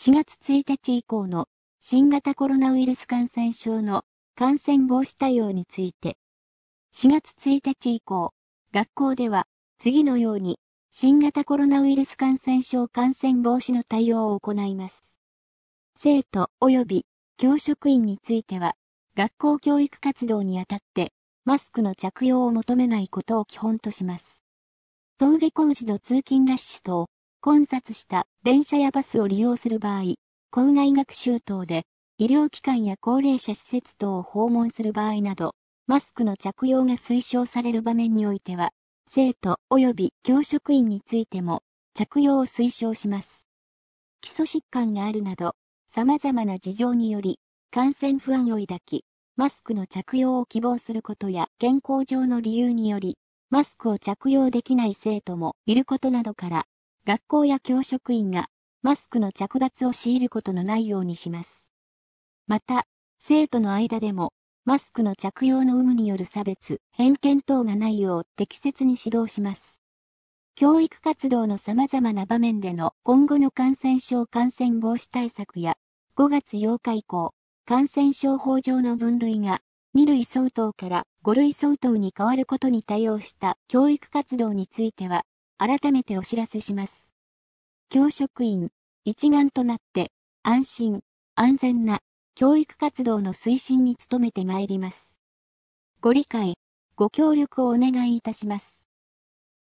4月1日以降の新型コロナウイルス感染症の感染防止対応について、4月1日以降、学校では次のように新型コロナウイルス感染症感染防止の対応を行います。生徒及び教職員については、学校教育活動にあたってマスクの着用を求めないことを基本とします。登下校時の通勤ラッシュ等、混雑した電車やバスを利用する場合、校外学習等で医療機関や高齢者施設等を訪問する場合など、マスクの着用が推奨される場面においては、生徒及び教職員についても着用を推奨します。基礎疾患があるなど、様々な事情により、感染不安を抱き、マスクの着用を希望することや健康上の理由により、マスクを着用できない生徒もいることなどから、学校や教職員がマスクの着脱を強いることのないようにします。また、生徒の間でも、マスクの着用の有無による差別、偏見等がないよう適切に指導します。教育活動の様々な場面での今後の感染症感染防止対策や、5月8日以降、感染症法上の分類が2類相当から5類相当に変わることに対応した教育活動については、改めてお知らせします。教職員、一丸となって、安心、安全な教育活動の推進に努めてまいります。ご理解、ご協力をお願いいたします。